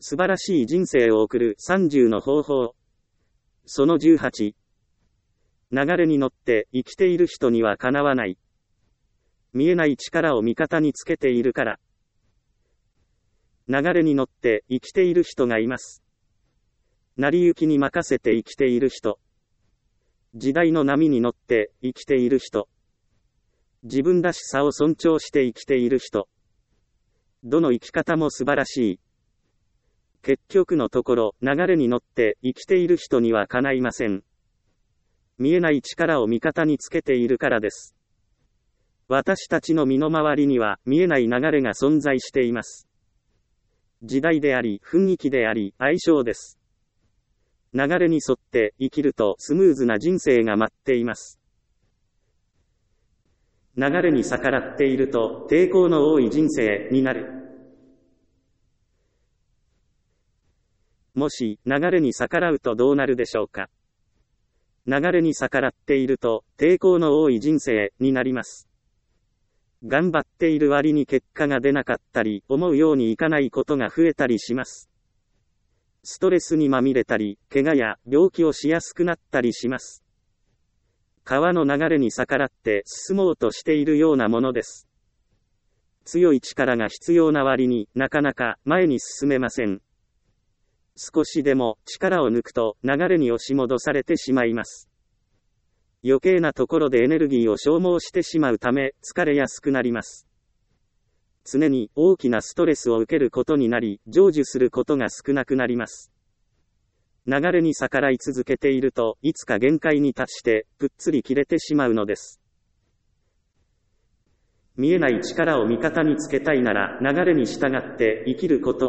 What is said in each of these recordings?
素晴らしい人生を送る30の方法。その18。流れに乗って生きている人にはかなわない。見えない力を味方につけているから。流れに乗って生きている人がいます。成り行きに任せて生きている人。時代の波に乗って生きている人。自分らしさを尊重して生きている人。どの生き方も素晴らしい。結局のところ、流れに乗って生きている人にはかないません。見えない力を味方につけているからです。私たちの身の回りには見えない流れが存在しています。時代であり、雰囲気であり、相性です。流れに沿って生きるとスムーズな人生が待っています。流れに逆らっていると抵抗の多い人生になる。もし流れに逆らうとどうなるでしょうか。流れに逆らっていると抵抗の多い人生になります。頑張っている割に結果が出なかったり、思うようにいかないことが増えたりします。ストレスにまみれたり、怪我や病気をしやすくなったりします。川の流れに逆らって進もうとしているようなものです。強い力が必要な割になかなか前に進めません。少しでも力を抜くと流れに押し戻されてしまいます。余計なところでエネルギーを消耗してしまうため疲れやすくなります。常に大きなストレスを受けることになり、成就することが少なくなります。流れに逆らい続けていると、いつか限界に達して、ぷっつり切れてしまうのです。見えない力を味方につけたいなら、流れに従って生きること。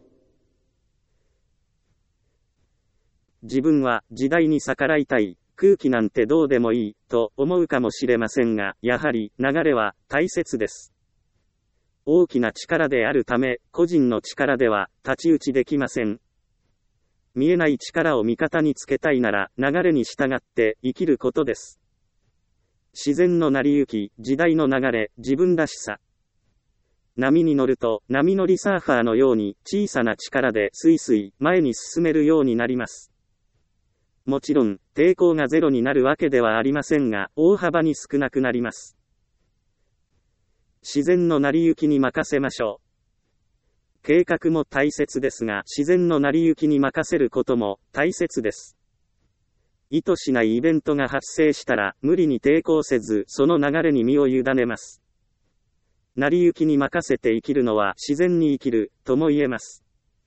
自分は時代に逆らいたい、空気なんてどうでもいい、と思うかもしれませんが、やはり流れは大切です。大きな力であるため、個人の力では太刀打ちできません。見えない力を味方につけたいなら、流れに従って生きることです。自然の成り行き、時代の流れ、自分らしさ。波に乗ると、波乗りサーファーのように、小さな力でスイスイ前に進めるようになります。もちろん、抵抗がゼロになるわけではありませんが、大幅に少なくなります。自然の成り行きに任せましょう。計画も大切ですが、自然の成り行きに任せることも大切です。意図しないイベントが発生したら、無理に抵抗せず、その流れに身を委ねます。成り行きに任せて生きるのは自然に生きる、とも言えます。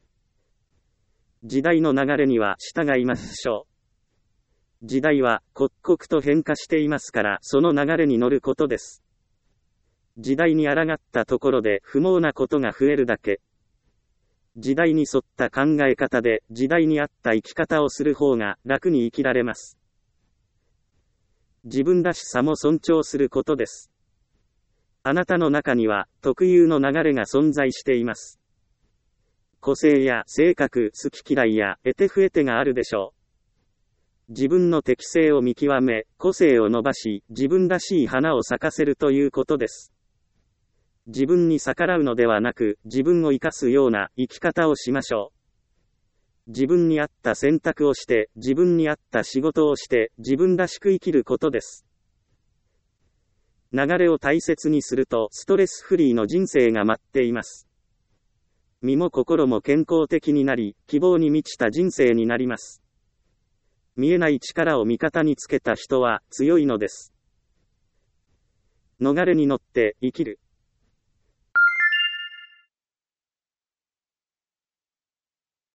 時代の流れには従いましょう。時代は刻々と変化していますから、その流れに乗ることです。時代に抗ったところで不毛なことが増えるだけ。時代に沿った考え方で時代に合った生き方をする方が楽に生きられます。自分らしさも尊重することです。あなたの中には特有の流れが存在しています。個性や性格、好き嫌いや得手不得手があるでしょう。自分の適性を見極め、個性を伸ばし、自分らしい花を咲かせるということです。自分に逆らうのではなく、自分を生かすような生き方をしましょう。自分に合った選択をして、自分に合った仕事をして、自分らしく生きることです。流れを大切にすると、ストレスフリーの人生が待っています。身も心も健康的になり、希望に満ちた人生になります。見えない力を味方につけた人は強いのです。逃れに乗って生きる。